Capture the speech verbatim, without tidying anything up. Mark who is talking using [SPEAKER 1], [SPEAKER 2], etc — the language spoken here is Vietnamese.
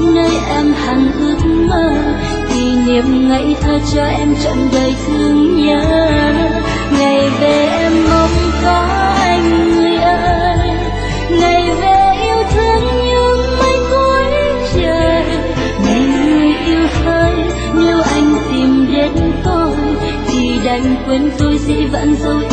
[SPEAKER 1] nơi em hằng ước mơ. Kỷ niệm ngày thơ cho em trọn đời thương nhớ. Ngày về em mong có anh người ơi, ngày về yêu thương như mây cuối trời. Ngày người yêu ơi, nếu anh tìm đến tôi thì đành quên tôi dĩ vãng dấu